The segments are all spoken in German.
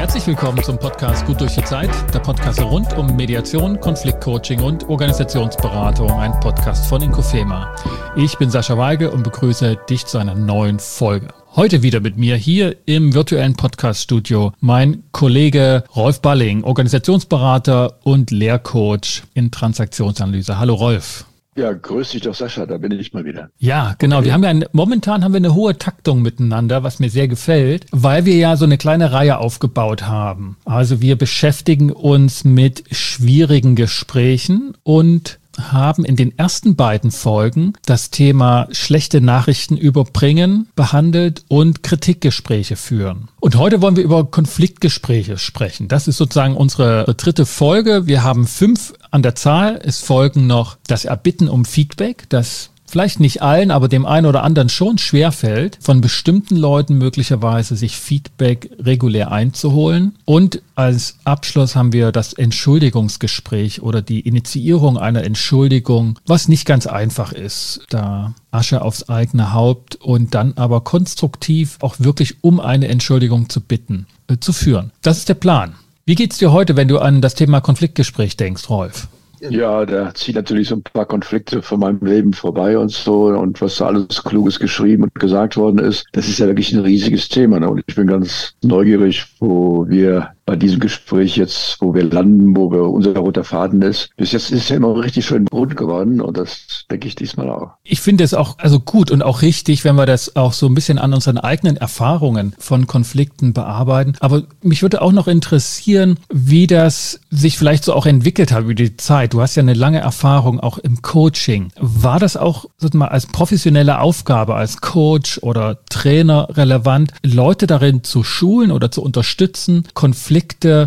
Herzlich willkommen zum Podcast Gut durch die Zeit, der Podcast rund um Mediation, Konfliktcoaching und Organisationsberatung, ein Podcast von Inkofema. Ich bin Sascha Weige und begrüße dich zu einer neuen Folge. Heute wieder mit mir hier im virtuellen Podcast-Studio mein Kollege Rolf Balling, Organisationsberater und Lehrcoach in Transaktionsanalyse. Hallo Rolf. Ja, grüß dich doch Sascha, da bin ich mal wieder. Ja, genau. Okay. Momentan haben wir eine hohe Taktung miteinander, was mir sehr gefällt, weil wir ja so eine kleine Reihe aufgebaut haben. Also wir beschäftigen uns mit schwierigen Gesprächen und haben in den ersten beiden Folgen das Thema schlechte Nachrichten überbringen, behandelt und Kritikgespräche führen. Und heute wollen wir über Konfliktgespräche sprechen. Das ist sozusagen unsere dritte Folge. Wir haben 5 an der Zahl. Es folgen noch das Erbitten um Feedback, das vielleicht nicht allen, aber dem einen oder anderen schon schwerfällt, von bestimmten Leuten möglicherweise sich Feedback regulär einzuholen. Und als Abschluss haben wir das Entschuldigungsgespräch oder die Initiierung einer Entschuldigung, was nicht ganz einfach ist, da Asche aufs eigene Haupt und dann aber konstruktiv auch wirklich um eine Entschuldigung zu bitten, zu führen. Das ist der Plan. Wie geht's dir heute, wenn du an das Thema Konfliktgespräch denkst, Rolf? Ja, da zieht natürlich so ein paar Konflikte von meinem Leben vorbei und so und was da alles Kluges geschrieben und gesagt worden ist, das ist ja wirklich ein riesiges Thema, ne? Und ich bin ganz neugierig, wo wir bei diesem Gespräch jetzt, wo wir landen, wo unser roter Faden ist. Bis jetzt ist es ja immer richtig schön bunt geworden und das denke ich diesmal auch. Ich finde es auch gut und auch richtig, wenn wir das auch so ein bisschen an unseren eigenen Erfahrungen von Konflikten bearbeiten. Aber mich würde auch noch interessieren, wie das sich vielleicht so auch entwickelt hat über die Zeit. Du hast ja eine lange Erfahrung auch im Coaching. War das auch sozusagen mal als professionelle Aufgabe, als Coach oder Trainer relevant, Leute darin zu schulen oder zu unterstützen, Konflikte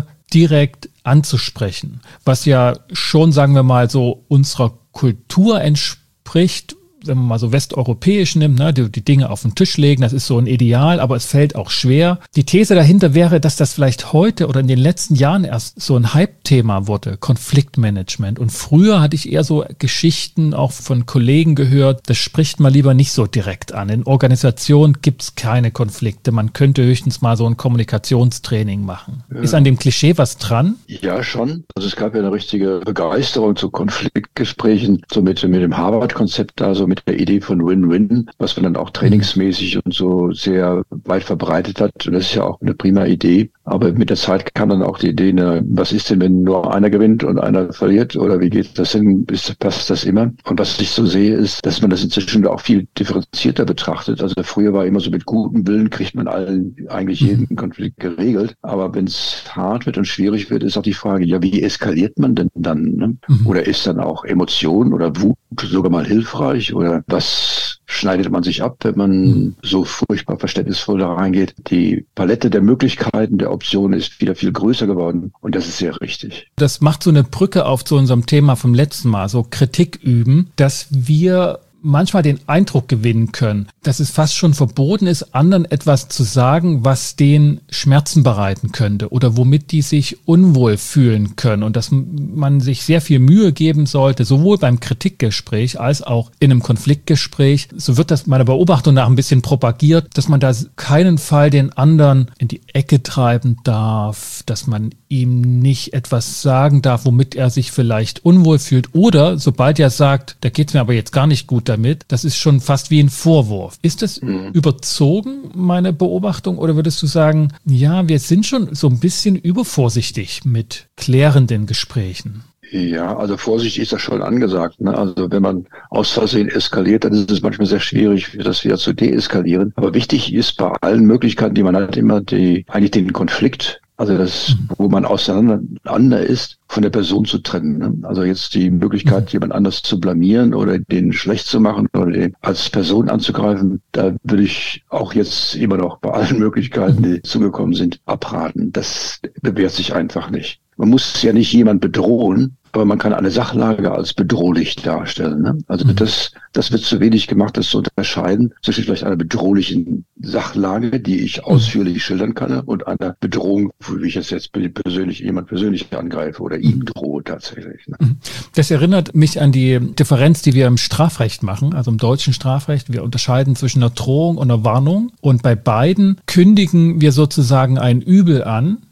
direkt anzusprechen, was ja schon, sagen wir mal, so unserer Kultur entspricht, wenn man mal so westeuropäisch nimmt, ne, die Dinge auf den Tisch legen, das ist so ein Ideal, aber es fällt auch schwer. Die These dahinter wäre, dass das vielleicht heute oder in den letzten Jahren erst so ein Hype-Thema wurde, Konfliktmanagement. Und früher hatte ich eher so Geschichten auch von Kollegen gehört, das spricht man lieber nicht so direkt an. In Organisationen gibt es keine Konflikte, man könnte höchstens mal so ein Kommunikationstraining machen. Ja. Ist an dem Klischee was dran? Ja, schon. Also es gab ja eine richtige Begeisterung zu Konfliktgesprächen, so mit dem Harvard-Konzept, also mit der Idee von Win-Win, was man dann auch trainingsmäßig und so sehr weit verbreitet hat. Und das ist ja auch eine prima Idee. Aber mit der Zeit kam dann auch die Idee, was ist denn, wenn nur einer gewinnt und einer verliert? Oder wie geht das denn? Passt das immer? Und was ich so sehe, ist, dass man das inzwischen auch viel differenzierter betrachtet. Also früher war immer so, mit gutem Willen kriegt man eigentlich jeden Konflikt geregelt. Aber wenn es hart wird und schwierig wird, ist auch die Frage, ja, wie eskaliert man denn dann? Ne? Oder ist dann auch Emotion oder Wut sogar mal hilfreich? Oder was schneidet man sich ab, wenn man so furchtbar verständnisvoll da reingeht? Die Palette der Möglichkeiten, der Optionen ist wieder viel größer geworden und das ist sehr richtig. Das macht so eine Brücke auf zu unserem Thema vom letzten Mal, so Kritik üben, dass wir manchmal den Eindruck gewinnen können, dass es fast schon verboten ist, anderen etwas zu sagen, was denen Schmerzen bereiten könnte oder womit die sich unwohl fühlen können und dass man sich sehr viel Mühe geben sollte, sowohl beim Kritikgespräch als auch in einem Konfliktgespräch. So wird das meiner Beobachtung nach ein bisschen propagiert, dass man da keinen Fall den anderen in die Ecke treiben darf, dass man ihm nicht etwas sagen darf, womit er sich vielleicht unwohl fühlt oder sobald er sagt, da geht's mir aber jetzt gar nicht gut damit, das ist schon fast wie ein Vorwurf. Ist das überzogen, meine Beobachtung, oder würdest du sagen, ja, wir sind schon so ein bisschen übervorsichtig mit klärenden Gesprächen? Ja, also Vorsicht ist das schon angesagt, ne? Also wenn man aus Versehen eskaliert, dann ist es manchmal sehr schwierig, das wieder zu deeskalieren. Aber wichtig ist bei allen Möglichkeiten, die man hat, immer eigentlich den Konflikt, also das, wo man auseinander ist, von der Person zu trennen. Ne? Also jetzt die Möglichkeit, jemand anders zu blamieren oder den schlecht zu machen oder den als Person anzugreifen, da würde ich auch jetzt immer noch bei allen Möglichkeiten, die zugekommen sind, abraten. Das bewährt sich einfach nicht. Man muss ja nicht jemand bedrohen, aber man kann eine Sachlage als bedrohlich darstellen. Ne? Also das wird zu wenig gemacht, das zu unterscheiden zwischen vielleicht einer bedrohlichen Sachlage, die ich ausführlich schildern kann, und einer Bedrohung, wie ich es jetzt jemand persönlich angreife oder ihm drohe tatsächlich. Ne? Das erinnert mich an die Differenz, die wir im Strafrecht machen, also im deutschen Strafrecht. Wir unterscheiden zwischen einer Drohung und einer Warnung und bei beiden kündigen wir sozusagen ein Übel an,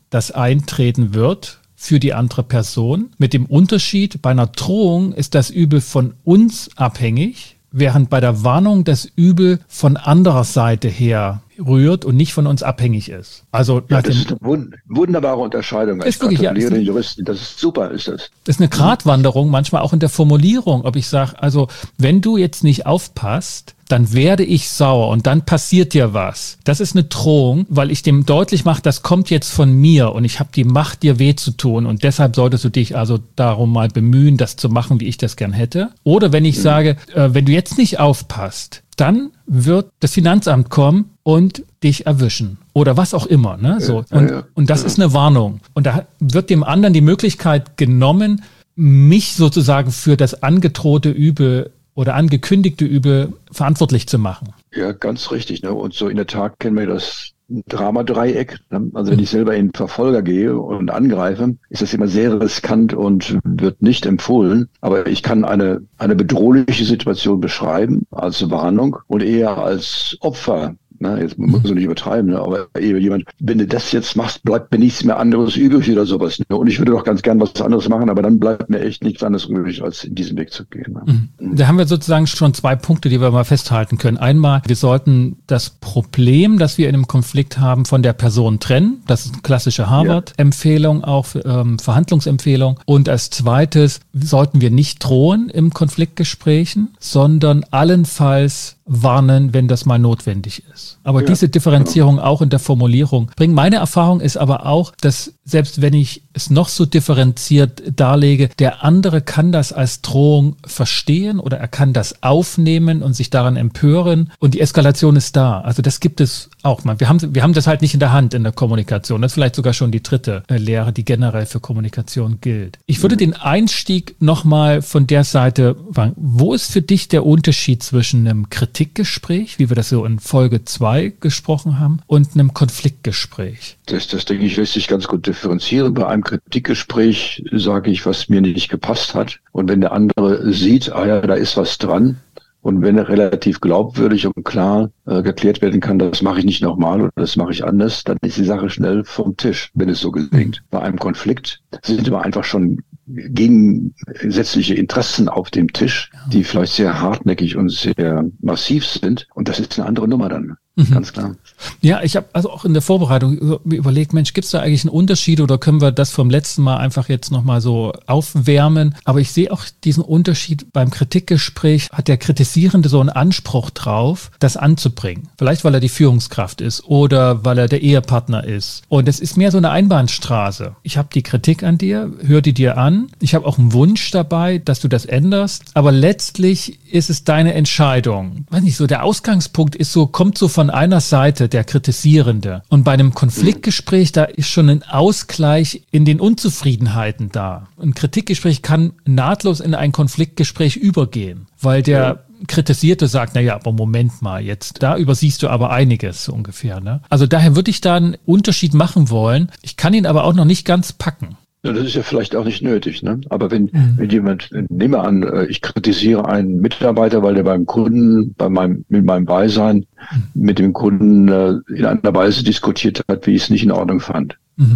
das eintreten wird für die andere Person. Mit dem Unterschied, bei einer Drohung ist das Übel von uns abhängig, während bei der Warnung das Übel von anderer Seite her rührt und nicht von uns abhängig ist. Also ja, das ist eine wunderbare Unterscheidung. Ich gratuliere den Juristen. Das ist super, ist das. Das ist eine Gratwanderung, manchmal auch in der Formulierung. Ob ich sage, also wenn du jetzt nicht aufpasst, dann werde ich sauer und dann passiert dir was. Das ist eine Drohung, weil ich dem deutlich mache, das kommt jetzt von mir und ich habe die Macht, dir weh zu tun und deshalb solltest du dich also darum mal bemühen, das zu machen, wie ich das gern hätte. Oder wenn ich sage, wenn du jetzt nicht aufpasst, dann wird das Finanzamt kommen und dich erwischen. Oder was auch immer. Ne? So. Und das ist eine Warnung. Und da wird dem anderen die Möglichkeit genommen, mich sozusagen für das angedrohte Übel oder angekündigte Übel verantwortlich zu machen. Ja, ganz richtig. Ne? Und so in der Tat kennen wir das Dramadreieck. Ne? Also wenn ich selber in den Verfolger gehe und angreife, ist das immer sehr riskant und wird nicht empfohlen. Aber ich kann eine bedrohliche Situation beschreiben als Warnung und eher als Opfer. Na, jetzt muss man nicht übertreiben, ne? Aber jemand, wenn du das jetzt machst, bleibt mir nichts mehr anderes übrig oder sowas. Ne? Und ich würde doch ganz gern was anderes machen, aber dann bleibt mir echt nichts anderes übrig, als in diesen Weg zu gehen. Ne? Da haben wir sozusagen schon 2 Punkte, die wir mal festhalten können. Einmal, wir sollten das Problem, das wir in einem Konflikt haben, von der Person trennen. Das ist eine klassische Harvard-Empfehlung, auch Verhandlungsempfehlung. Und als zweites sollten wir nicht drohen im Konfliktgesprächen, sondern allenfalls warnen, wenn das mal notwendig ist. Aber diese Differenzierung auch in der Formulierung bringt. Meine Erfahrung ist aber auch, dass selbst wenn ich es noch so differenziert darlege, der andere kann das als Drohung verstehen oder er kann das aufnehmen und sich daran empören und die Eskalation ist da. Also das gibt es auch mal. Wir haben das halt nicht in der Hand in der Kommunikation. Das ist vielleicht sogar schon die 3. Lehre, die generell für Kommunikation gilt. Ich würde den Einstieg nochmal von der Seite fragen. Wo ist für dich der Unterschied zwischen einem Kritikgespräch, wie wir das so in Folge 2 gesprochen haben, und einem Konfliktgespräch? Das denke ich, lässt sich ganz gut differenzieren. Bei einem Kritikgespräch sage ich, was mir nicht gepasst hat. Und wenn der andere sieht, da ist was dran. Und wenn er relativ glaubwürdig und klar geklärt werden kann, das mache ich nicht nochmal oder das mache ich anders, dann ist die Sache schnell vom Tisch, wenn es so gelingt. Bei einem Konflikt sind wir einfach schon gegensätzliche Interessen auf dem Tisch, die vielleicht sehr hartnäckig und sehr massiv sind. Und das ist eine andere Nummer dann. Ganz klar. Ja, ich habe also auch in der Vorbereitung überlegt, Mensch, gibt es da eigentlich einen Unterschied oder können wir das vom letzten Mal einfach jetzt nochmal so aufwärmen? Aber ich sehe auch diesen Unterschied beim Kritikgespräch, hat der Kritisierende so einen Anspruch drauf, das anzubringen. Vielleicht, weil er die Führungskraft ist oder weil er der Ehepartner ist. Und es ist mehr so eine Einbahnstraße. Ich habe die Kritik an dir, höre die dir an. Ich habe auch einen Wunsch dabei, dass du das änderst. Aber letztlich ist es deine Entscheidung. Weiß nicht, so der Ausgangspunkt ist so, kommt so von einer Seite der Kritisierende. Und bei einem Konfliktgespräch, da ist schon ein Ausgleich in den Unzufriedenheiten da. Ein Kritikgespräch kann nahtlos in ein Konfliktgespräch übergehen, weil der Kritisierte sagt, aber Moment mal, jetzt, da übersiehst du aber einiges so ungefähr. Ne? Also daher würde ich da einen Unterschied machen wollen. Ich kann ihn aber auch noch nicht ganz packen. Ja, das ist ja vielleicht auch nicht nötig, ne? Aber wenn jemand, nehmen wir an, ich kritisiere einen Mitarbeiter, weil der beim Kunden, mit meinem Beisein mit dem Kunden in einer Weise diskutiert hat, wie ich es nicht in Ordnung fand.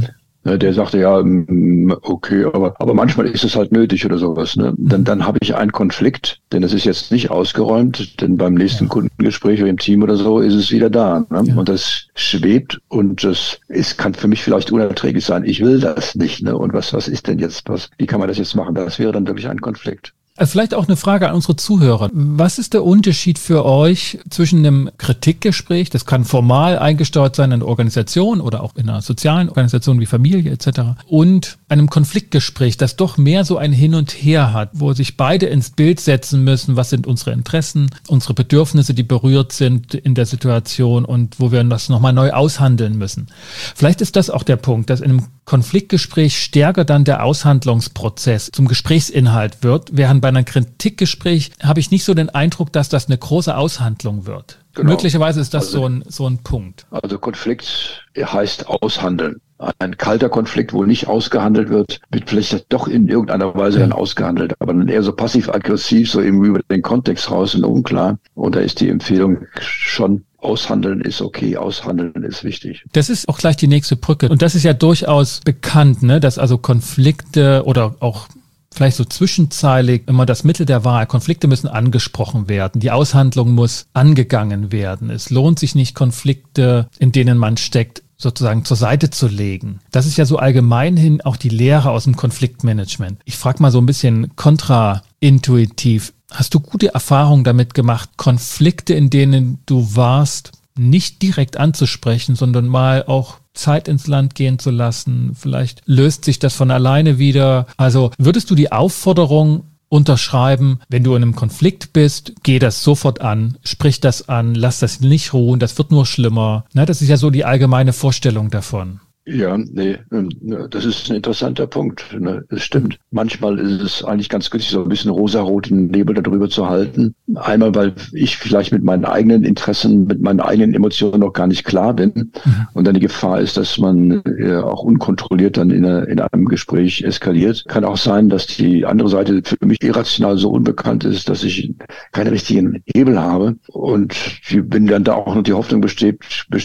Der sagte, okay, aber manchmal ist es halt nötig oder sowas. Ne? Dann habe ich einen Konflikt, denn das ist jetzt nicht ausgeräumt, denn beim nächsten Kundengespräch oder im Team oder so ist es wieder da. Ne? Ja. Und das schwebt und kann für mich vielleicht unerträglich sein. Ich will das nicht. Ne? Und was ist denn jetzt, wie kann man das jetzt machen? Das wäre dann wirklich ein Konflikt. Also vielleicht auch eine Frage an unsere Zuhörer. Was ist der Unterschied für euch zwischen einem Kritikgespräch, das kann formal eingesteuert sein in einer Organisation oder auch in einer sozialen Organisation wie Familie etc., und einem Konfliktgespräch, das doch mehr so ein Hin und Her hat, wo sich beide ins Bild setzen müssen, was sind unsere Interessen, unsere Bedürfnisse, die berührt sind in der Situation und wo wir das nochmal neu aushandeln müssen. Vielleicht ist das auch der Punkt, dass in einem Konfliktgespräch stärker dann der Aushandlungsprozess zum Gesprächsinhalt wird, während bei einem Kritikgespräch habe ich nicht so den Eindruck, dass das eine große Aushandlung wird. Genau. Möglicherweise ist das so ein Punkt. Also Konflikt heißt aushandeln. Ein kalter Konflikt, wo nicht ausgehandelt wird vielleicht doch in irgendeiner Weise dann ausgehandelt, aber dann eher so passiv-aggressiv, so eben über den Kontext raus und unklar. Und da ist die Empfehlung schon Aushandeln ist okay, aushandeln ist wichtig. Das ist auch gleich die nächste Brücke. Und das ist ja durchaus bekannt, ne, dass also Konflikte oder auch vielleicht so zwischenzeilig immer das Mittel der Wahl. Konflikte müssen angesprochen werden. Die Aushandlung muss angegangen werden. Es lohnt sich nicht, Konflikte, in denen man steckt, sozusagen zur Seite zu legen. Das ist ja so allgemein hin auch die Lehre aus dem Konfliktmanagement. Ich frage mal so ein bisschen kontraintuitiv. Hast du gute Erfahrungen damit gemacht, Konflikte, in denen du warst, nicht direkt anzusprechen, sondern mal auch Zeit ins Land gehen zu lassen? Vielleicht löst sich das von alleine wieder. Also würdest du die Aufforderung unterschreiben, wenn du in einem Konflikt bist, geh das sofort an, sprich das an, lass das nicht ruhen, das wird nur schlimmer. Na, das ist ja so die allgemeine Vorstellung davon. Ja, nee, das ist ein interessanter Punkt. Es stimmt. Manchmal ist es eigentlich ganz günstig, so ein bisschen rosaroten Nebel darüber zu halten. Einmal, weil ich vielleicht mit meinen eigenen Interessen, mit meinen eigenen Emotionen noch gar nicht klar bin. Und dann die Gefahr ist, dass man auch unkontrolliert dann in einem Gespräch eskaliert. Kann auch sein, dass die andere Seite für mich irrational so unbekannt ist, dass ich keine richtigen Hebel habe. Und wenn dann da auch noch die Hoffnung besteht,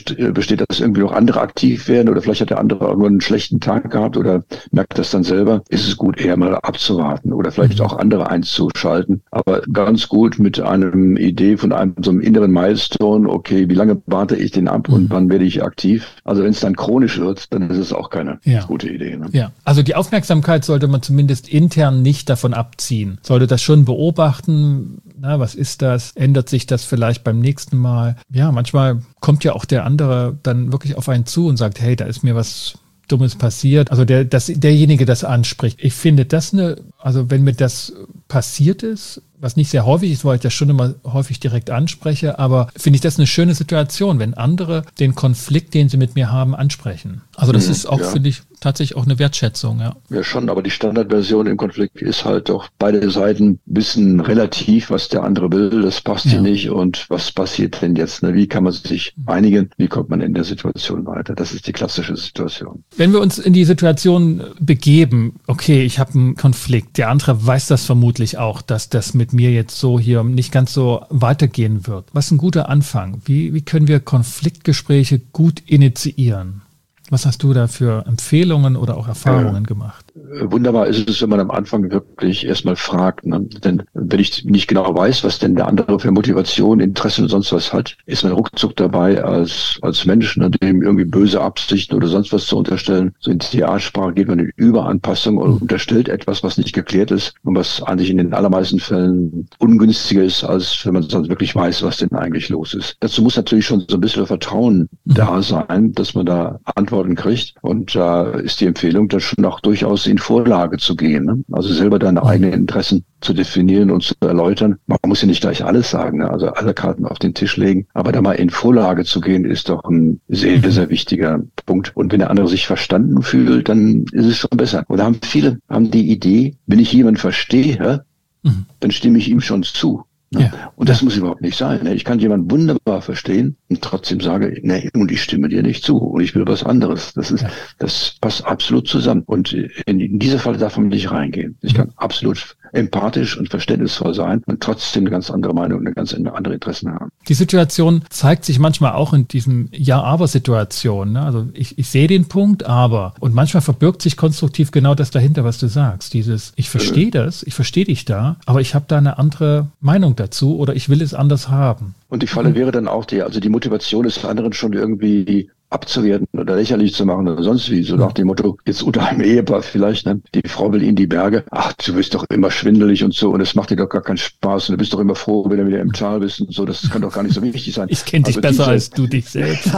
dass irgendwie noch andere aktiv werden oder vielleicht hat der andere irgendwann einen schlechten Tag gehabt oder merkt das dann selber, ist es gut, eher mal abzuwarten oder vielleicht auch andere einzuschalten. Aber ganz gut mit einem Idee von so einem inneren Milestone, okay, wie lange warte ich den ab und wann werde ich aktiv? Also wenn es dann chronisch wird, dann ist es auch keine gute Idee. Ne? Ja, also die Aufmerksamkeit sollte man zumindest intern nicht davon abziehen. Sollte das schon beobachten, na, was ist das? Ändert sich das vielleicht beim nächsten Mal? Ja, manchmal kommt ja auch der andere dann wirklich auf einen zu und sagt, hey, da ist mir was Dummes passiert. Also derjenige das anspricht. Ich finde das also wenn mir das passiert ist, was nicht sehr häufig ist, weil ich das schon immer häufig direkt anspreche, aber finde ich das eine schöne Situation, wenn andere den Konflikt, den sie mit mir haben, ansprechen. Also das ist auch, finde ich, tatsächlich auch eine Wertschätzung, ja. Ja schon, aber die Standardversion im Konflikt ist halt doch, beide Seiten wissen relativ, was der andere will, das passt hier nicht und was passiert denn jetzt? Ne? Wie kann man sich einigen? Wie kommt man in der Situation weiter? Das ist die klassische Situation. Wenn wir uns in die Situation begeben, okay, ich habe einen Konflikt, der andere weiß das vermutlich auch, dass das mit mir jetzt so hier nicht ganz so weitergehen wird. Was ist ein guter Anfang? Wie können wir Konfliktgespräche gut initiieren? Was hast du da für Empfehlungen oder auch Erfahrungen gemacht? Wunderbar ist es, wenn man am Anfang wirklich erstmal fragt. Ne? Denn wenn ich nicht genau weiß, was denn der andere für Motivation, Interessen und sonst was hat, ist man ruckzuck dabei als Mensch, ne, dem irgendwie böse Absichten oder sonst was zu unterstellen. So in Theatersprache geht man in Überanpassung und unterstellt etwas, was nicht geklärt ist und was eigentlich in den allermeisten Fällen ungünstiger ist, als wenn man sonst wirklich weiß, was denn eigentlich los ist. Dazu muss natürlich schon so ein bisschen Vertrauen da sein, dass man da Antworten kriegt. Und da ist die Empfehlung, dann schon auch durchaus in Vorlage zu gehen. Ne? Also selber deine eigenen Interessen zu definieren und zu erläutern. Man muss ja nicht gleich alles sagen, ne? Also alle Karten auf den Tisch legen. Aber da mal in Vorlage zu gehen, ist doch ein sehr, sehr wichtiger Punkt. Und wenn der andere sich verstanden fühlt, dann ist es schon besser. Und viele haben die Idee, wenn ich jemanden verstehe, dann stimme ich ihm schon zu. Ne? Ja. Und das muss überhaupt nicht sein. Ne? Ich kann jemanden wunderbar verstehen und trotzdem sage, nee, und ich stimme dir nicht zu und ich will was anderes. Das passt absolut zusammen. Und in diese Falle darf man nicht reingehen. Ich kann absolut empathisch und verständnisvoll sein und trotzdem eine ganz andere Meinung, eine ganz andere Interessen haben. Die Situation zeigt sich manchmal auch in diesem Ja-Aber-Situation. Ne? Also ich sehe den Punkt, aber. Und manchmal verbirgt sich konstruktiv genau das dahinter, was du sagst. Dieses, ich verstehe das, ich verstehe dich da, aber ich habe da eine andere Meinung dazu oder ich will es anders haben. Und die Falle wäre dann auch die Motivation des anderen schon irgendwie abzuwerten oder lächerlich zu machen oder sonst wie, so nach dem Motto, jetzt unter einem Ehepaar vielleicht, ne? Die Frau will in die Berge, ach, du bist doch immer schwindelig und so und es macht dir doch gar keinen Spaß und du bist doch immer froh, wenn du wieder im Tal bist und so, das kann doch gar nicht so wichtig sein. Ich kenne dich besser als du dich selbst.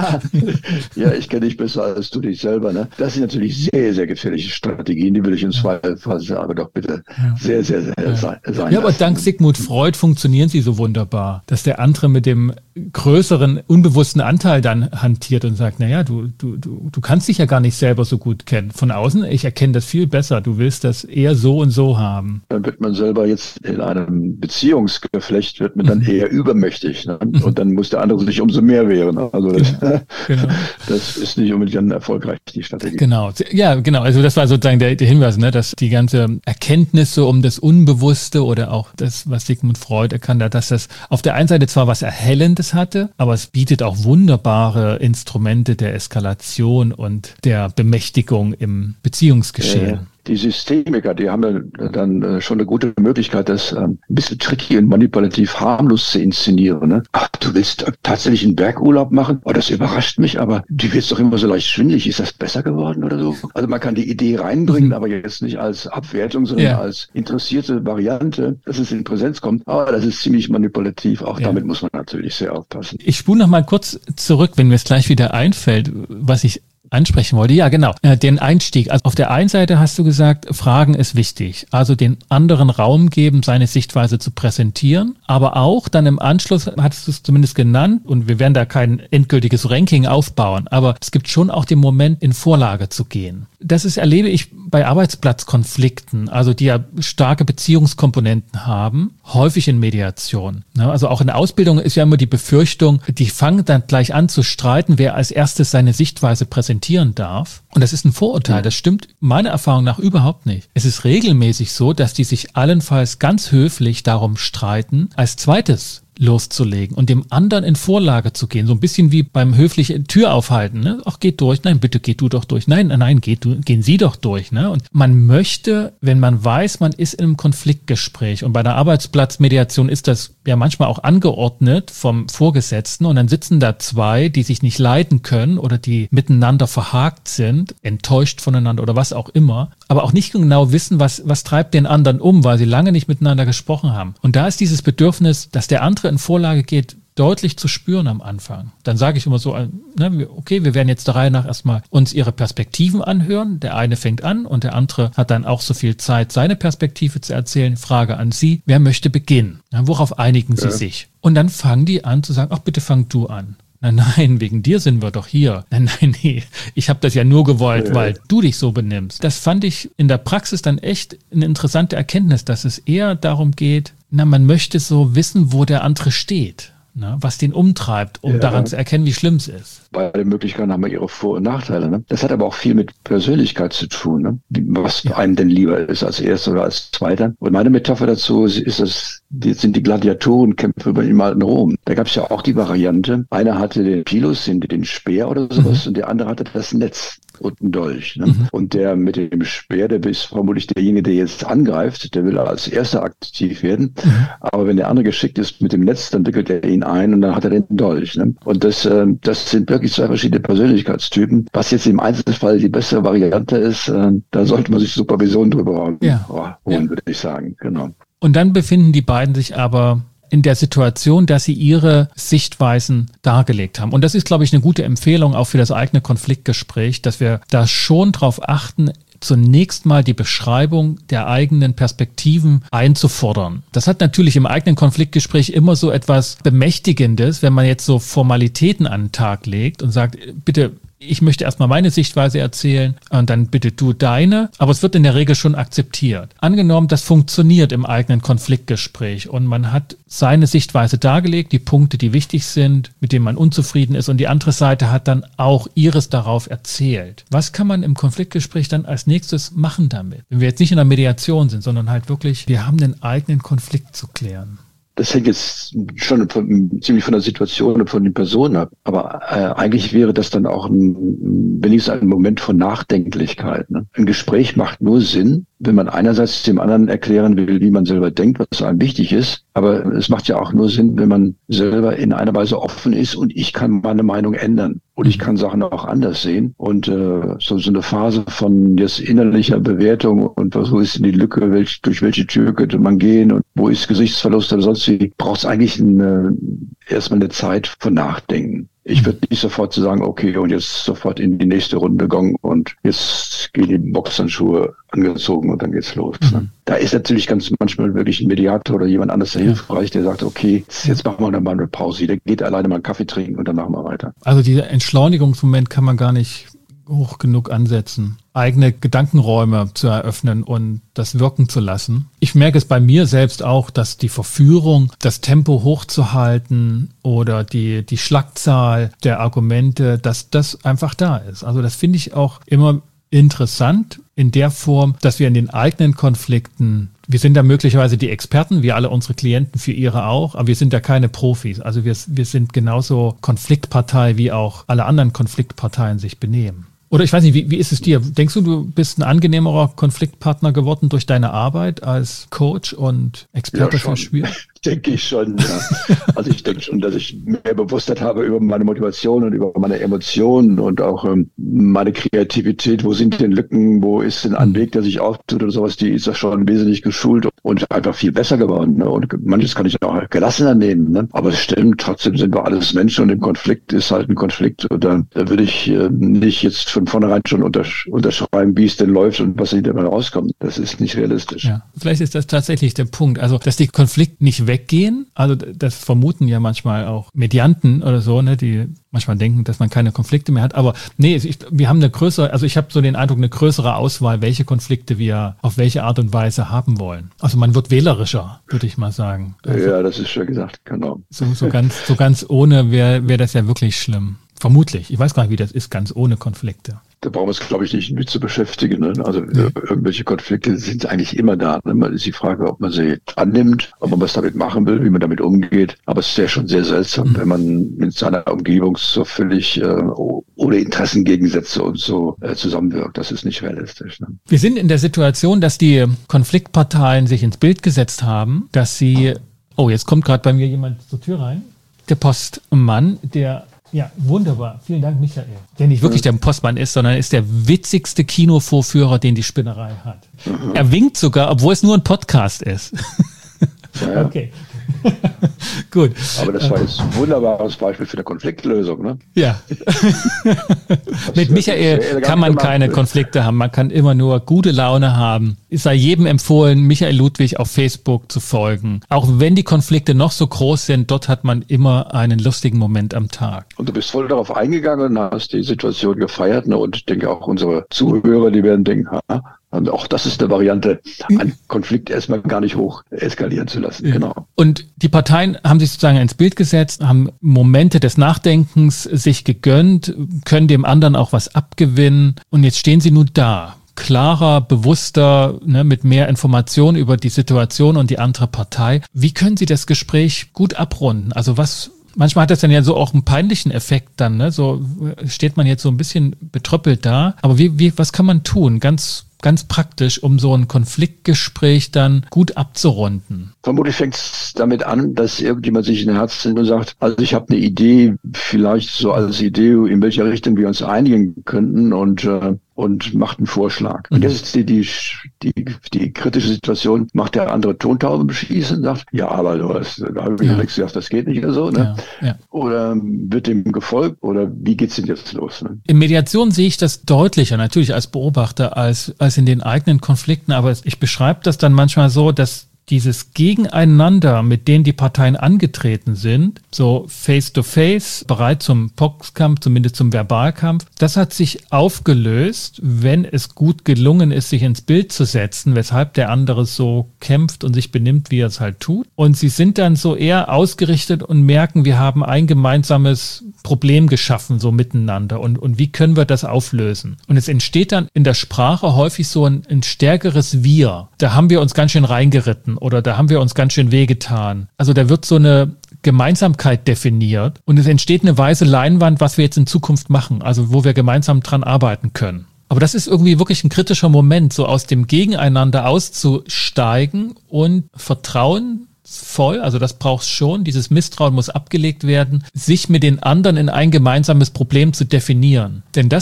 Ja, ich kenne dich besser als du dich selber, ne? Das sind natürlich sehr, sehr gefährliche Strategien, die will ich im Zweifelsfall aber doch bitte sehr, sehr, sehr sein. Ja, aber dank Sigmund Freud funktionieren sie so wunderbar, dass der andere mit dem größeren, unbewussten Anteil dann hantiert und sagt, naja, du kannst dich ja gar nicht selber so gut kennen. Von außen, ich erkenne das viel besser. Du willst das eher so und so haben. Dann wird man selber jetzt in einem Beziehungsgeflecht, wird man dann eher übermächtig. Ne? Und dann muss der andere sich umso mehr wehren. Also das ist nicht unbedingt dann erfolgreich, die Strategie. Genau, ja, genau. Also das war sozusagen der Hinweis, ne, dass die ganze Erkenntnisse um das Unbewusste oder auch das, was Sigmund Freud erkannt hat, dass das auf der einen Seite zwar was Erhellendes hatte, aber es bietet auch wunderbare Instrumente der Eskalation und der Bemächtigung im Beziehungsgeschehen. Die Systemiker, die haben ja dann schon eine gute Möglichkeit, das ein bisschen tricky und manipulativ harmlos zu inszenieren. Ne? Ach, du willst tatsächlich einen Bergurlaub machen? Oh, das überrascht mich, aber du wirst doch immer so leicht schwindelig. Ist das besser geworden oder so? Also man kann die Idee reinbringen, aber jetzt nicht als Abwertung, sondern als interessierte Variante, dass es in Präsenz kommt. Aber das ist ziemlich manipulativ. Auch damit muss man natürlich sehr aufpassen. Ich spule noch mal kurz zurück, wenn mir es gleich wieder einfällt, was ich ansprechen wollte. Ja, genau. Den Einstieg. Also auf der einen Seite hast du gesagt, Fragen ist wichtig. Also den anderen Raum geben, seine Sichtweise zu präsentieren. Aber auch dann im Anschluss, hattest du es zumindest genannt, und wir werden da kein endgültiges Ranking aufbauen, aber es gibt schon auch den Moment, in Vorlage zu gehen. Das erlebe ich bei Arbeitsplatzkonflikten, also die ja starke Beziehungskomponenten haben, häufig in Mediation. Also auch in der Ausbildung ist ja immer die Befürchtung, die fangen dann gleich an zu streiten, wer als erstes seine Sichtweise präsentieren darf. Und das ist ein Vorurteil. Das stimmt meiner Erfahrung nach überhaupt nicht. Es ist regelmäßig so, dass die sich allenfalls ganz höflich darum streiten, als zweites loszulegen und dem anderen in Vorlage zu gehen. So ein bisschen wie beim höflichen Tür aufhalten. Ne? Ach, geht durch. Nein, bitte geh du doch durch. Nein, gehen Sie doch durch. Ne? Und man möchte, wenn man weiß, man ist in einem Konfliktgespräch, und bei der Arbeitsplatzmediation ist das ja manchmal auch angeordnet vom Vorgesetzten, und dann sitzen da zwei, die sich nicht leiden können oder die miteinander verhakt sind, enttäuscht voneinander oder was auch immer, aber auch nicht genau wissen, was treibt den anderen um, weil sie lange nicht miteinander gesprochen haben. Und da ist dieses Bedürfnis, dass der andere in Vorlage geht, deutlich zu spüren am Anfang. Dann sage ich immer so, okay, wir werden jetzt der Reihe nach erstmal uns ihre Perspektiven anhören. Der eine fängt an und der andere hat dann auch so viel Zeit, seine Perspektive zu erzählen. Frage an Sie, wer möchte beginnen? Worauf einigen Sie sich? Und dann fangen die an zu sagen, ach, bitte fang du an. Nein, wegen dir sind wir doch hier. Nein, ich habe das ja nur gewollt, weil du dich so benimmst. Das fand ich in der Praxis dann echt eine interessante Erkenntnis, dass es eher darum geht, man möchte so wissen, wo der andere steht, was den umtreibt, um daran zu erkennen, wie schlimm es ist. Beide Möglichkeiten haben ja ihre Vor- und Nachteile. Ne? Das hat aber auch viel mit Persönlichkeit zu tun, ne? Was einem denn lieber ist, als Erster oder als Zweiter. Und meine Metapher dazu sind die Gladiatorenkämpfe im alten Rom. Da gab es ja auch die Variante, einer hatte den Pilus, den Speer oder sowas, und der andere hatte das Netz und einen Dolch. Ne? Und der mit dem Speer, der ist vermutlich derjenige, der jetzt angreift, der will als Erster aktiv werden. Aber wenn der andere geschickt ist mit dem Netz, dann wickelt er ihn ein und dann hat er den Dolch. Ne? Und das sind wirklich zwei verschiedene Persönlichkeitstypen. Was jetzt im Einzelfall die bessere Variante ist, da sollte man sich Supervision drüber holen, würde ich sagen. Genau. Und dann befinden die beiden sich aber in der Situation, dass sie ihre Sichtweisen dargelegt haben. Und das ist, glaube ich, eine gute Empfehlung auch für das eigene Konfliktgespräch, dass wir da schon drauf achten, zunächst mal die Beschreibung der eigenen Perspektiven einzufordern. Das hat natürlich im eigenen Konfliktgespräch immer so etwas Bemächtigendes, wenn man jetzt so Formalitäten an den Tag legt und sagt, bitte, ich möchte erstmal meine Sichtweise erzählen und dann bitte du deine, aber es wird in der Regel schon akzeptiert. Angenommen, das funktioniert im eigenen Konfliktgespräch und man hat seine Sichtweise dargelegt, die Punkte, die wichtig sind, mit denen man unzufrieden ist, und die andere Seite hat dann auch ihres darauf erzählt. Was kann man im Konfliktgespräch dann als nächstes machen damit? Wenn wir jetzt nicht in der Mediation sind, sondern halt wirklich, wir haben den eigenen Konflikt zu klären. Das hängt jetzt schon ziemlich von der Situation und von den Personen ab. Aber eigentlich wäre das dann auch wenigstens ein Moment von Nachdenklichkeit. Ne? Ein Gespräch macht nur Sinn, wenn man einerseits dem anderen erklären will, wie man selber denkt, was einem wichtig ist. Aber es macht ja auch nur Sinn, wenn man selber in einer Weise offen ist und ich kann meine Meinung ändern. Und ich kann Sachen auch anders sehen. Und so eine Phase von jetzt innerlicher Bewertung und wo ist die Lücke, durch welche Tür könnte man gehen und wo ist Gesichtsverlust oder sonst wie, braucht es eigentlich erstmal eine Zeit von Nachdenken. Ich würde nicht sofort zu sagen, okay, und jetzt sofort in die nächste Runde gehen und jetzt gehen die Boxhandschuhe angezogen und dann geht's los. Ne? Da ist natürlich ganz manchmal wirklich ein Mediator oder jemand anderes hilfreich, der sagt, okay, jetzt machen wir dann mal eine Pause. Der geht alleine mal einen Kaffee trinken und dann machen wir weiter. Also dieser Entschleunigungsmoment kann man gar nicht hoch genug ansetzen, eigene Gedankenräume zu eröffnen und das wirken zu lassen. Ich merke es bei mir selbst auch, dass die Verführung, das Tempo hochzuhalten oder die Schlagzahl der Argumente, dass das einfach da ist. Also das finde ich auch immer interessant in der Form, dass wir in den eigenen Konflikten, wir sind da möglicherweise die Experten, wie alle unsere Klienten für ihre auch, aber wir sind da keine Profis. Also wir sind genauso Konfliktpartei, wie auch alle anderen Konfliktparteien sich benehmen. Oder ich weiß nicht, wie ist es dir? Denkst du bist ein angenehmerer Konfliktpartner geworden durch deine Arbeit als Coach und Experte für Schwierigkeiten? Denke ich schon, ja. Also ich denke schon, dass ich mehr Bewusstheit habe über meine Motivation und über meine Emotionen und auch meine Kreativität. Wo sind denn Lücken? Wo ist denn ein Weg, der sich auftut oder sowas? Die ist ja schon wesentlich geschult und einfach viel besser geworden. Ne? Und manches kann ich auch gelassener nehmen. Ne? Aber es stimmt, trotzdem sind wir alles Menschen und im Konflikt ist halt ein Konflikt. Und da würde ich nicht jetzt von vornherein schon unterschreiben, wie es denn läuft und was dabei rauskommt. Das ist nicht realistisch. Ja, vielleicht ist das tatsächlich der Punkt. Also, dass die Konflikte nicht weggehen. Also das vermuten ja manchmal auch Medianten oder so, ne, die manchmal denken, dass man keine Konflikte mehr hat. Aber nee, wir haben eine größere, also ich habe so den Eindruck, eine größere Auswahl, welche Konflikte wir auf welche Art und Weise haben wollen. Also man wird wählerischer, würde ich mal sagen. Also, ja, das ist schön gesagt, genau. So ganz ohne wäre das ja wirklich schlimm. Vermutlich. Ich weiß gar nicht, wie das ist, ganz ohne Konflikte. Da brauchen wir es, glaube ich, nicht mit zu beschäftigen. Ne? Also irgendwelche Konflikte sind eigentlich immer da. Ne? Man ist die Frage, ob man sie annimmt, ob man was damit machen will, wie man damit umgeht. Aber es ist ja schon sehr seltsam, wenn man mit seiner Umgebung so völlig ohne Interessengegensätze und so zusammenwirkt. Das ist nicht realistisch. Ne? Wir sind in der Situation, dass die Konfliktparteien sich ins Bild gesetzt haben, dass sie, jetzt kommt gerade bei mir jemand zur Tür rein, der Postmann, der ja, wunderbar. Vielen Dank, Michael. Der nicht wirklich der Postmann ist, sondern ist der witzigste Kinovorführer, den die Spinnerei hat. Er winkt sogar, obwohl es nur ein Podcast ist. Ja. Okay. Gut. Aber das war jetzt ein wunderbares Beispiel für eine Konfliktlösung, ne? Ja. Mit Michael kann man keine Konflikte haben. Man kann immer nur gute Laune haben. Es sei jedem empfohlen, Michael Ludwig auf Facebook zu folgen. Auch wenn die Konflikte noch so groß sind, dort hat man immer einen lustigen Moment am Tag. Und du bist voll darauf eingegangen und hast die Situation gefeiert, ne? Und ich denke auch unsere Zuhörer, die werden denken, und auch das ist eine Variante, einen Konflikt erstmal gar nicht hoch eskalieren zu lassen. Ja. Genau. Und die Parteien haben sich sozusagen ins Bild gesetzt, haben Momente des Nachdenkens sich gegönnt, können dem anderen auch was abgewinnen. Und jetzt stehen sie nun da. Klarer, bewusster, ne, mit mehr Informationen über die Situation und die andere Partei. Wie können Sie das Gespräch gut abrunden? Also manchmal hat das dann ja so auch einen peinlichen Effekt dann, ne? So steht man jetzt so ein bisschen betröppelt da. Aber was kann man tun? Ganz praktisch, um so ein Konfliktgespräch dann gut abzurunden? Vermutlich fängt es damit an, dass irgendjemand sich in den Herz nimmt und sagt, also ich habe eine Idee, vielleicht so als Idee, in welcher Richtung wir uns einigen könnten und macht einen Vorschlag. Und jetzt ist die kritische Situation, macht der andere Tontauben beschießen und sagt, ja, aber da habe ich nichts gesagt, das geht nicht oder so. Ne? Ja. Oder wird dem gefolgt oder wie geht's denn jetzt los? Ne? In Mediation sehe ich das deutlicher, natürlich als Beobachter, als in den eigenen Konflikten, aber ich beschreibe das dann manchmal so, dass dieses Gegeneinander, mit denen die Parteien angetreten sind, so face-to-face, bereit zum Boxkampf, zumindest zum Verbalkampf, das hat sich aufgelöst, wenn es gut gelungen ist, sich ins Bild zu setzen, weshalb der andere so kämpft und sich benimmt, wie er es halt tut. Und sie sind dann so eher ausgerichtet und merken, wir haben ein gemeinsames Problem geschaffen, so miteinander. Und wie können wir das auflösen? Und es entsteht dann in der Sprache häufig so ein stärkeres Wir. Da haben wir uns ganz schön reingeritten. Oder da haben wir uns ganz schön wehgetan. Also da wird so eine Gemeinsamkeit definiert und es entsteht eine weiße Leinwand, was wir jetzt in Zukunft machen, also wo wir gemeinsam dran arbeiten können. Aber das ist irgendwie wirklich ein kritischer Moment, so aus dem Gegeneinander auszusteigen und vertrauensvoll, also das braucht es schon, dieses Misstrauen muss abgelegt werden, sich mit den anderen in ein gemeinsames Problem zu definieren. Denn das ist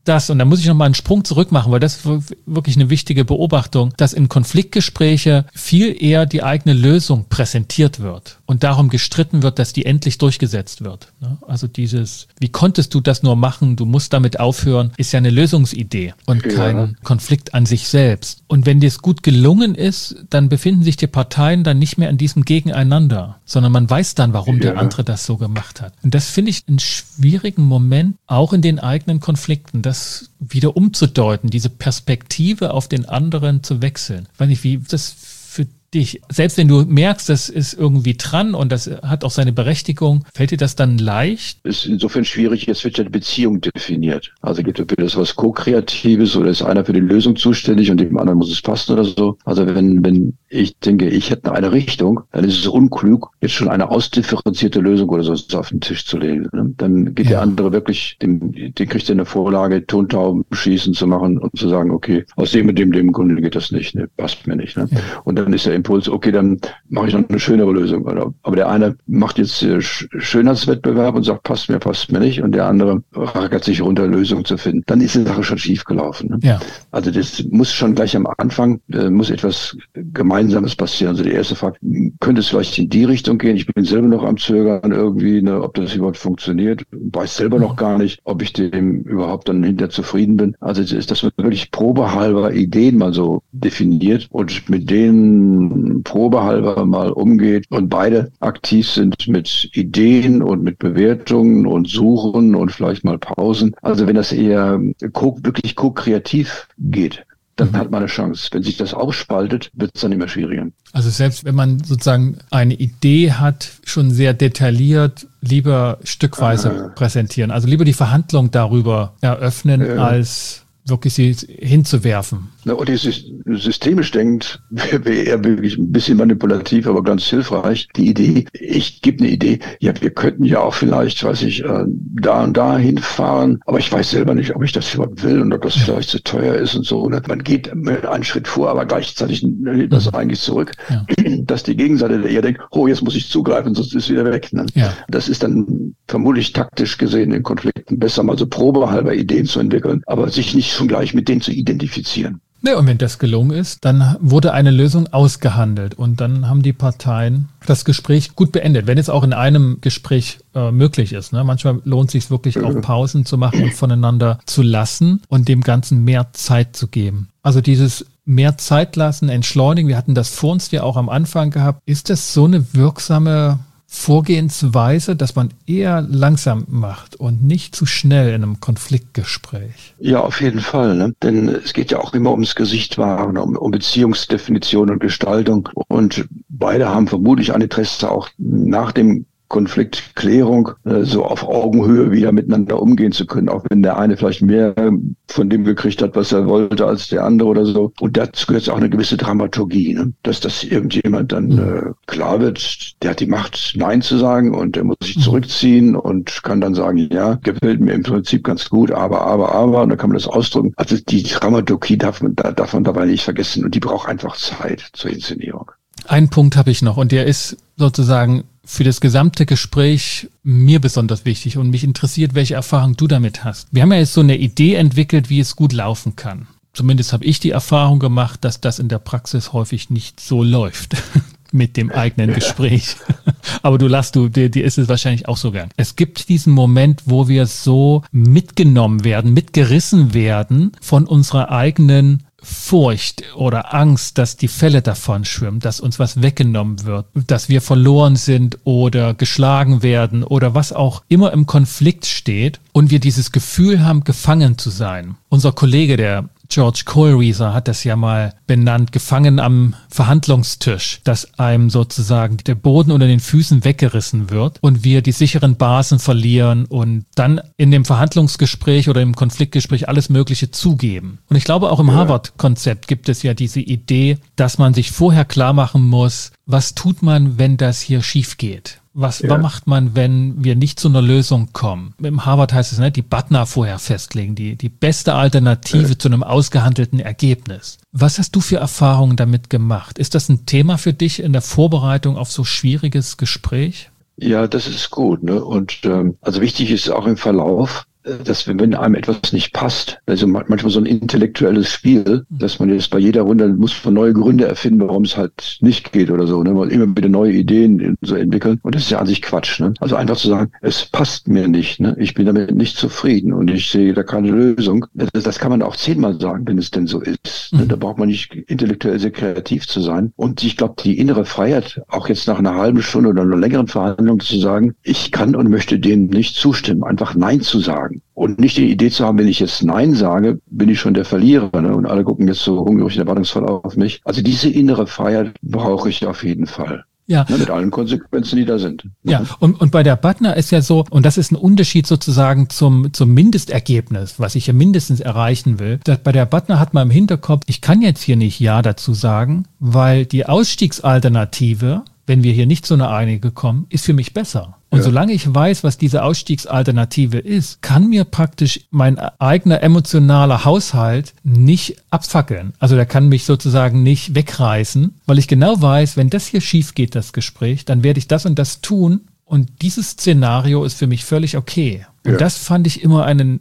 das, und da muss ich nochmal einen Sprung zurück machen, weil das ist wirklich eine wichtige Beobachtung, dass in Konfliktgespräche viel eher die eigene Lösung präsentiert wird und darum gestritten wird, dass die endlich durchgesetzt wird. Also dieses, wie konntest du das nur machen, du musst damit aufhören, ist ja eine Lösungsidee und kein Konflikt an sich selbst. Und wenn das gut gelungen ist, dann befinden sich die Parteien dann nicht mehr in diesem Gegeneinander, sondern man weiß dann, warum der andere das so gemacht hat. Und das finde ich einen schwierigen Moment, auch in den eigenen Konflikten, das wieder umzudeuten, diese Perspektive auf den anderen zu wechseln. Ich weiß nicht, wie das für dich, selbst wenn du merkst, das ist irgendwie dran und das hat auch seine Berechtigung, fällt dir das dann leicht? Ist insofern schwierig, jetzt wird ja die Beziehung definiert. Also gibt es was Co-Kreatives oder ist einer für die Lösung zuständig und dem anderen muss es passen oder so. Also wenn ich denke, ich hätte eine Richtung, dann ist es unklug, jetzt schon eine ausdifferenzierte Lösung oder so auf den Tisch zu legen. Ne? Dann geht der andere wirklich, den kriegt er eine Vorlage, Tontauben schießen zu machen und zu sagen, okay, aus dem und dem Grunde geht das nicht, ne? Passt mir nicht. Ne? Ja. Und dann ist der Impuls, okay, dann mache ich noch eine schönere Lösung. Aber der eine macht jetzt Schönheitswettbewerb und sagt, passt mir nicht. Und der andere rackert sich runter, Lösungen zu finden. Dann ist die Sache schon schief gelaufen. Ne? Ja. Also das muss schon gleich am Anfang, muss etwas Gemeinsames passieren. Also die erste Frage, könnte es vielleicht in die Richtung gehen? Ich bin selber noch am Zögern irgendwie, ne, ob das überhaupt funktioniert. Weiß selber noch gar nicht, ob ich dem überhaupt dann hinterher zufrieden bin. Also dass man wirklich probehalber Ideen mal so definiert und mit denen probehalber mal umgeht und beide aktiv sind mit Ideen und mit Bewertungen und Suchen und vielleicht mal Pausen. Also wenn das eher wirklich ko-kreativ geht, dann hat man eine Chance. Wenn sich das aufspaltet, wird es dann immer schwieriger. Also selbst wenn man sozusagen eine Idee hat, schon sehr detailliert, lieber stückweise präsentieren. Also lieber die Verhandlung darüber eröffnen, als wirklich sie hinzuwerfen. Na, und systemisch denkt, wäre eher wirklich ein bisschen manipulativ, aber ganz hilfreich. Die Idee, ich gebe eine Idee, ja, wir könnten ja auch vielleicht, weiß ich, da und da hinfahren, aber ich weiß selber nicht, ob ich das überhaupt will und ob das vielleicht zu teuer ist und so. Ne? Man geht einen Schritt vor, aber gleichzeitig das eigentlich zurück, dass die Gegenseite eher denkt, oh, jetzt muss ich zugreifen, sonst ist es wieder weg. Ne? Ja. Das ist dann vermutlich taktisch gesehen in Konflikten besser, mal so probehalber Ideen zu entwickeln, aber sich nicht schon gleich mit denen zu identifizieren. Ja, und wenn das gelungen ist, dann wurde eine Lösung ausgehandelt und dann haben die Parteien das Gespräch gut beendet, wenn es auch in einem Gespräch möglich ist. Ne? Manchmal lohnt es sich wirklich auch Pausen zu machen und voneinander zu lassen und dem Ganzen mehr Zeit zu geben. Also dieses mehr Zeit lassen, entschleunigen, wir hatten das vor uns ja auch am Anfang gehabt. Ist das so eine wirksame Vorgehensweise, dass man eher langsam macht und nicht zu schnell in einem Konfliktgespräch? Ja, auf jeden Fall. Ne? Denn es geht ja auch immer ums Gesicht wahren, um Beziehungsdefinition und Gestaltung. Und beide haben vermutlich ein Interesse auch nach dem Konfliktklärung so auf Augenhöhe wieder miteinander umgehen zu können, auch wenn der eine vielleicht mehr von dem gekriegt hat, was er wollte, als der andere oder so. Und dazu gehört auch eine gewisse Dramaturgie, ne? Dass das irgendjemand dann klar wird, der hat die Macht, Nein zu sagen und der muss sich zurückziehen und kann dann sagen, ja, gefällt mir im Prinzip ganz gut, aber, und dann kann man das ausdrücken. Also die Dramaturgie darf man dabei nicht vergessen und die braucht einfach Zeit zur Inszenierung. Einen Punkt habe ich noch und der ist sozusagen für das gesamte Gespräch mir besonders wichtig und mich interessiert, welche Erfahrung du damit hast. Wir haben ja jetzt so eine Idee entwickelt, wie es gut laufen kann. Zumindest habe ich die Erfahrung gemacht, dass das in der Praxis häufig nicht so läuft mit dem eigenen Gespräch. Aber dir ist es wahrscheinlich auch so gern. Es gibt diesen Moment, wo wir so mitgenommen werden, mitgerissen werden von unserer eigenen Furcht oder Angst, dass die Fälle davon schwimmen, dass uns was weggenommen wird, dass wir verloren sind oder geschlagen werden oder was auch immer im Konflikt steht und wir dieses Gefühl haben, gefangen zu sein. Unser Kollege, der George Kohlrieser, hat das ja mal benannt, gefangen am Verhandlungstisch, dass einem sozusagen der Boden unter den Füßen weggerissen wird und wir die sicheren Basen verlieren und dann in dem Verhandlungsgespräch oder im Konfliktgespräch alles Mögliche zugeben. Und ich glaube, auch im Harvard-Konzept gibt es ja diese Idee, dass man sich vorher klar machen muss, was tut man, wenn das hier schief geht? Was macht man, wenn wir nicht zu einer Lösung kommen? Im Harvard heißt es, die BATNA vorher festlegen, die beste Alternative zu einem ausgehandelten Ergebnis. Was hast du für Erfahrungen damit gemacht? Ist das ein Thema für dich in der Vorbereitung auf so schwieriges Gespräch? Ja, das ist gut, ne? Und also wichtig ist auch im Verlauf, dass wenn einem etwas nicht passt, also manchmal so ein intellektuelles Spiel, dass man jetzt bei jeder Runde muss man neue Gründe erfinden, warum es halt nicht geht oder so, ne? Man immer wieder neue Ideen so entwickeln und das ist ja an sich Quatsch, ne? Also einfach zu sagen, es passt mir nicht, ne? Ich bin damit nicht zufrieden und ich sehe da keine Lösung. Das kann man auch 10-mal sagen, wenn es denn so ist. Ne? Da braucht man nicht intellektuell sehr kreativ zu sein. Und ich glaube, die innere Freiheit, auch jetzt nach einer halben Stunde oder einer längeren Verhandlung zu sagen, ich kann und möchte dem nicht zustimmen, einfach Nein zu sagen. Und nicht die Idee zu haben, wenn ich jetzt Nein sage, bin ich schon der Verlierer, ne? Und alle gucken jetzt so hungrig und erwartungsvoll auf mich. Also diese innere Freiheit brauche ich auf jeden Fall. Ja. Mit allen Konsequenzen, die da sind. Ja, und bei der BATNA ist ja so, und das ist ein Unterschied sozusagen zum Mindestergebnis, was ich ja mindestens erreichen will. Bei der BATNA hat man im Hinterkopf, ich kann jetzt hier nicht Ja dazu sagen, weil die Ausstiegsalternative, wenn wir hier nicht zu einer Einigung kommen, ist für mich besser. Und solange ich weiß, was diese Ausstiegsalternative ist, kann mir praktisch mein eigener emotionaler Haushalt nicht abfackeln. Also der kann mich sozusagen nicht wegreißen, weil ich genau weiß, wenn das hier schief geht, das Gespräch, dann werde ich das und das tun. Und dieses Szenario ist für mich völlig okay. Und das fand ich immer einen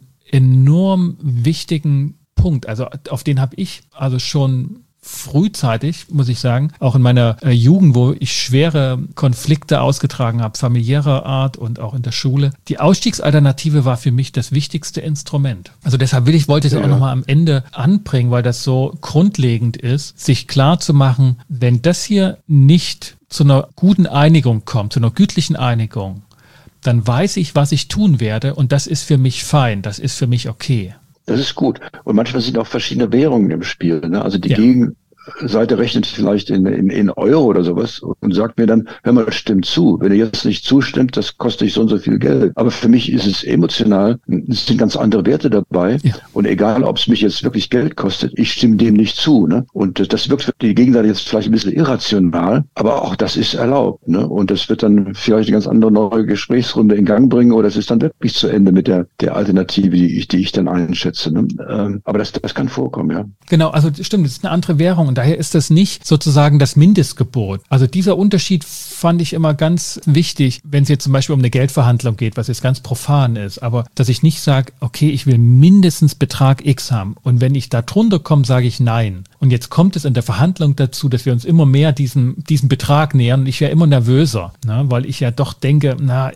enorm wichtigen Punkt. Also auf den habe ich also schon frühzeitig, muss ich sagen, auch in meiner Jugend, wo ich schwere Konflikte ausgetragen habe, familiärer Art und auch in der Schule. Die Ausstiegsalternative war für mich das wichtigste Instrument. Also deshalb wollte ich es auch nochmal am Ende anbringen, weil das so grundlegend ist, sich klar zu machen, wenn das hier nicht zu einer guten Einigung kommt, zu einer gütlichen Einigung, dann weiß ich, was ich tun werde und das ist für mich fein, das ist für mich okay. Das ist gut. Und manchmal sind auch verschiedene Währungen im Spiel. Ne? Also die Gegenseite rechnet vielleicht in Euro oder sowas und sagt mir dann, hör mal, stimm zu. Wenn ihr jetzt nicht zustimmt, das kostet dich so und so viel Geld. Aber für mich ist es emotional, es sind ganz andere Werte dabei. Ja. Und egal, ob es mich jetzt wirklich Geld kostet, ich stimme dem nicht zu. Ne? Und das wirkt für die Gegenseite jetzt vielleicht ein bisschen irrational, aber auch das ist erlaubt. Ne? Und das wird dann vielleicht eine ganz andere neue Gesprächsrunde in Gang bringen oder es ist dann wirklich zu Ende mit der Alternative, die ich dann einschätze. Ne? Aber das kann vorkommen, ja. Genau, also stimmt, das ist eine andere Währung und daher ist das nicht sozusagen das Mindestgebot. Also dieser Unterschied fand ich immer ganz wichtig, wenn es jetzt zum Beispiel um eine Geldverhandlung geht, was jetzt ganz profan ist, aber dass ich nicht sage, okay, ich will mindestens Betrag X haben und wenn ich da drunter komme, sage ich nein. Und jetzt kommt es in der Verhandlung dazu, dass wir uns immer mehr diesem Betrag nähern und ich wäre immer nervöser, ne, weil ich ja doch denke,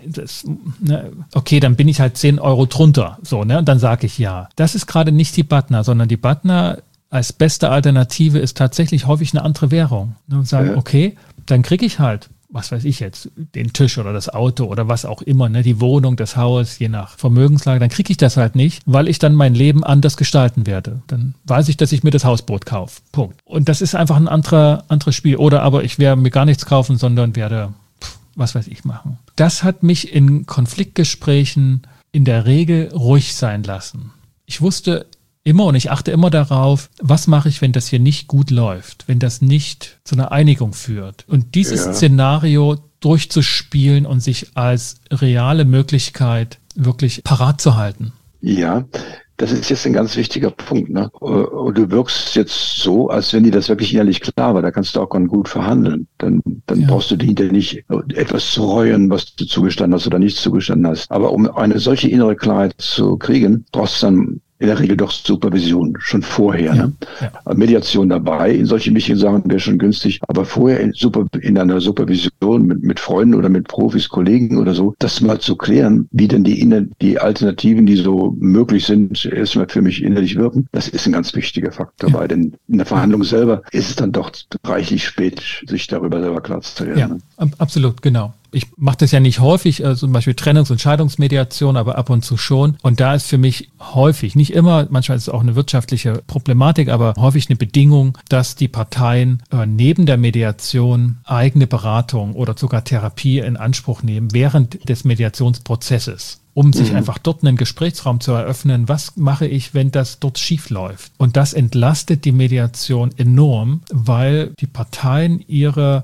okay, dann bin ich halt 10 Euro drunter, so, ne, und dann sage ich ja. Das ist gerade nicht die BATNA, sondern die BATNA als beste Alternative ist tatsächlich häufig eine andere Währung. Ne, und sagen, okay, dann kriege ich halt, was weiß ich jetzt, den Tisch oder das Auto oder was auch immer, ne, die Wohnung, das Haus, je nach Vermögenslage, dann kriege ich das halt nicht, weil ich dann mein Leben anders gestalten werde. Dann weiß ich, dass ich mir das Hausboot kaufe. Punkt. Und das ist einfach ein anderes Spiel. Oder aber ich werde mir gar nichts kaufen, sondern werde, was weiß ich, machen. Das hat mich in Konfliktgesprächen in der Regel ruhig sein lassen. Ich wusste immer und ich achte immer darauf, was mache ich, wenn das hier nicht gut läuft, wenn das nicht zu einer Einigung führt. Und dieses Szenario durchzuspielen und sich als reale Möglichkeit wirklich parat zu halten. Ja, das ist jetzt ein ganz wichtiger Punkt. Ne? Und du wirkst jetzt so, als wenn dir das wirklich innerlich klar war. Da kannst du auch ganz gut verhandeln. Dann brauchst du hinterher nicht etwas zu reuen, was du zugestanden hast oder nicht zugestanden hast. Aber um eine solche innere Klarheit zu kriegen, brauchst du dann in der Regel doch Supervision, schon vorher. Ne? Mediation dabei, in solche wichtigen Sachen wäre schon günstig, aber vorher in einer Supervision mit Freunden oder mit Profis, Kollegen oder so, das mal zu klären, wie denn die Alternativen, die so möglich sind, erstmal für mich innerlich wirken, das ist ein ganz wichtiger Faktor dabei, denn in der Verhandlung selber ist es dann doch reichlich spät, sich darüber selber klar zu werden. Ja, ne? Absolut, genau. Ich mache das ja nicht häufig, zum Beispiel Trennungs- und Scheidungsmediation, aber ab und zu schon. Und da ist für mich häufig, nicht immer, manchmal ist es auch eine wirtschaftliche Problematik, aber häufig eine Bedingung, dass die Parteien neben der Mediation eigene Beratung oder sogar Therapie in Anspruch nehmen während des Mediationsprozesses, um sich einfach dort einen Gesprächsraum zu eröffnen. Was mache ich, wenn das dort schief läuft? Und das entlastet die Mediation enorm, weil die Parteien ihre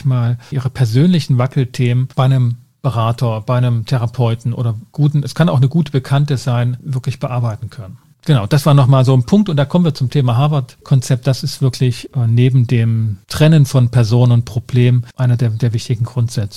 persönlichen Wackelthemen bei einem Berater, bei einem Therapeuten oder es kann auch eine gute Bekannte sein, wirklich bearbeiten können. Genau, das war nochmal so ein Punkt und da kommen wir zum Thema Harvard-Konzept. Das ist wirklich neben dem Trennen von Person und Problem einer der wichtigen Grundsätze.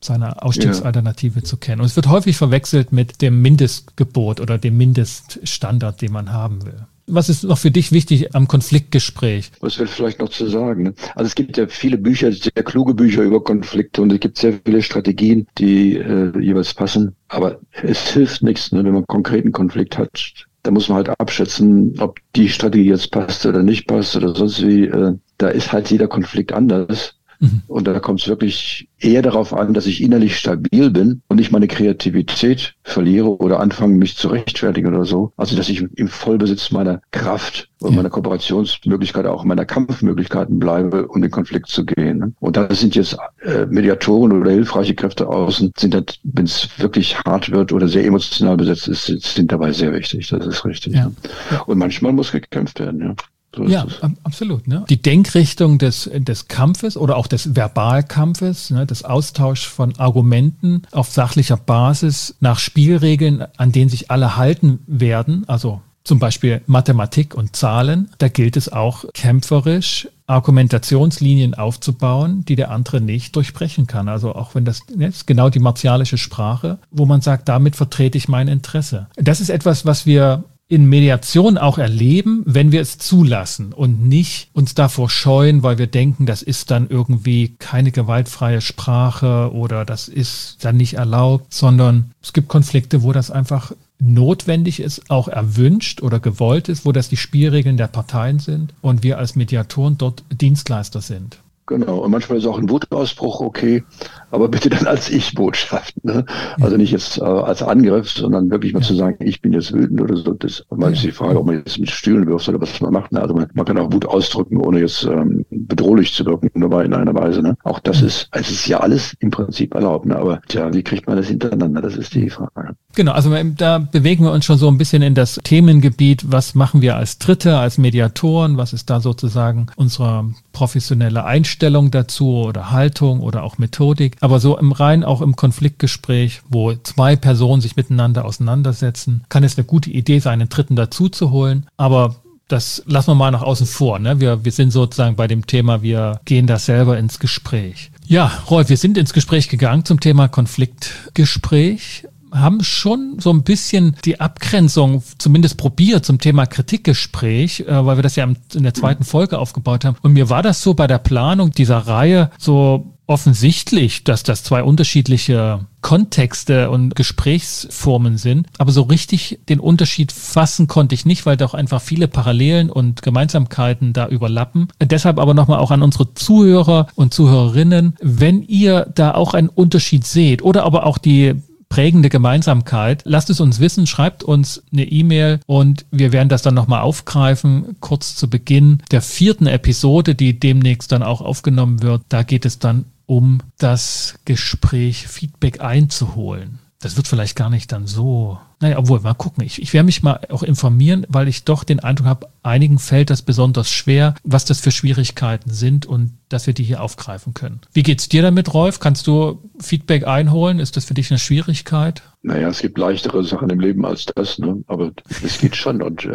seine Ausstiegsalternative zu kennen. Und es wird häufig verwechselt mit dem Mindestgebot oder dem Mindeststandard, den man haben will. Was ist noch für dich wichtig am Konfliktgespräch? Was wäre vielleicht noch zu sagen? Ne? Also es gibt ja viele Bücher, sehr kluge Bücher über Konflikte und es gibt sehr viele Strategien, die jeweils passen. Aber es hilft nichts, ne? Wenn man einen konkreten Konflikt hat. Da muss man halt abschätzen, ob die Strategie jetzt passt oder nicht passt oder sonst wie. Da ist halt jeder Konflikt anders. Und da kommt es wirklich eher darauf an, dass ich innerlich stabil bin und nicht meine Kreativität verliere oder anfange, mich zu rechtfertigen oder so. Also, dass ich im Vollbesitz meiner Kraft und meiner Kooperationsmöglichkeiten, auch meiner Kampfmöglichkeiten bleibe, um den Konflikt zu gehen. Ne? Und da sind jetzt Mediatoren oder hilfreiche Kräfte außen, sind das, wenn es wirklich hart wird oder sehr emotional besetzt ist, sind dabei sehr wichtig. Das ist richtig. Ja. Ne? Und manchmal muss gekämpft werden, ja. So ja, absolut. Ne? Die Denkrichtung des Kampfes oder auch des Verbalkampfes, ne, des Austausch von Argumenten auf sachlicher Basis nach Spielregeln, an denen sich alle halten werden, also zum Beispiel Mathematik und Zahlen, da gilt es auch kämpferisch Argumentationslinien aufzubauen, die der andere nicht durchbrechen kann. Also auch wenn das ist genau die martialische Sprache, wo man sagt, damit vertrete ich mein Interesse. Das ist etwas, was wir in Mediation auch erleben, wenn wir es zulassen und nicht uns davor scheuen, weil wir denken, das ist dann irgendwie keine gewaltfreie Sprache oder das ist dann nicht erlaubt, sondern es gibt Konflikte, wo das einfach notwendig ist, auch erwünscht oder gewollt ist, wo das die Spielregeln der Parteien sind und wir als Mediatoren dort Dienstleister sind. Genau, und manchmal ist auch ein Wutausbruch okay, aber bitte dann als Ich-Botschaft. Ne? Also nicht jetzt als Angriff, sondern wirklich mal zu sagen, ich bin jetzt wütend oder so. Das ist die Frage, ob man jetzt mit Stühlen wirft oder was man macht. Ne? Also man kann auch Wut ausdrücken, ohne jetzt bedrohlich zu wirken, nur in einer Weise. Ne? Auch das ist, es ist ja alles im Prinzip erlaubt. Ne? Aber tja, wie kriegt man das hintereinander? Das ist die Frage. Genau, also da bewegen wir uns schon so ein bisschen in das Themengebiet, was machen wir als Dritte, als Mediatoren, was ist da sozusagen unsere professionelle Einstellung dazu oder Haltung oder auch Methodik. Aber so auch im Konfliktgespräch, wo zwei Personen sich miteinander auseinandersetzen, kann es eine gute Idee sein, einen Dritten dazu zu holen. Aber das lassen wir mal nach außen vor. Ne? Wir sind sozusagen bei dem Thema, wir gehen da selber ins Gespräch. Ja, Rolf, wir sind ins Gespräch gegangen zum Thema Konfliktgespräch. Haben schon so ein bisschen die Abgrenzung zumindest probiert zum Thema Kritikgespräch, weil wir das ja in der zweiten Folge aufgebaut haben. Und mir war das so bei der Planung dieser Reihe so offensichtlich, dass das zwei unterschiedliche Kontexte und Gesprächsformen sind. Aber so richtig den Unterschied fassen konnte ich nicht, weil doch einfach viele Parallelen und Gemeinsamkeiten da überlappen. Deshalb aber nochmal auch an unsere Zuhörer und Zuhörerinnen, wenn ihr da auch einen Unterschied seht oder aber auch die prägende Gemeinsamkeit. Lasst es uns wissen, schreibt uns eine E-Mail und wir werden das dann nochmal aufgreifen, kurz zu Beginn der 4. Episode, die demnächst dann auch aufgenommen wird. Da geht es dann um das Gespräch, Feedback einzuholen. Das wird vielleicht gar nicht dann so, obwohl, mal gucken. Ich werde mich mal auch informieren, weil ich doch den Eindruck habe, einigen fällt das besonders schwer, was das für Schwierigkeiten sind und dass wir die hier aufgreifen können. Wie geht's dir damit, Rolf? Kannst du Feedback einholen? Ist das für dich eine Schwierigkeit? Naja, es gibt leichtere Sachen im Leben als das, ne? Aber es geht schon und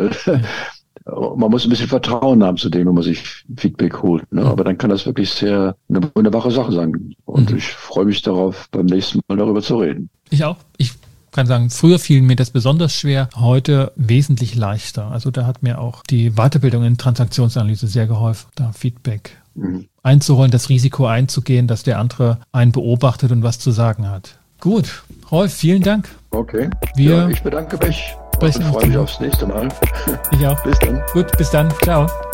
man muss ein bisschen Vertrauen haben zu dem, wenn man sich Feedback holt. Ne? Aber dann kann das wirklich sehr eine wunderbare Sache sein. Und ich freue mich darauf, beim nächsten Mal darüber zu reden. Ich auch. Ich kann sagen, früher fiel mir das besonders schwer, heute wesentlich leichter. Also da hat mir auch die Weiterbildung in Transaktionsanalyse sehr geholfen, da Feedback einzuholen, das Risiko einzugehen, dass der andere einen beobachtet und was zu sagen hat. Gut, Rolf, vielen Dank. Okay, ich bedanke mich. Ich freue mich aufs nächste Mal. Ich auch. Bis dann. Gut, bis dann. Ciao.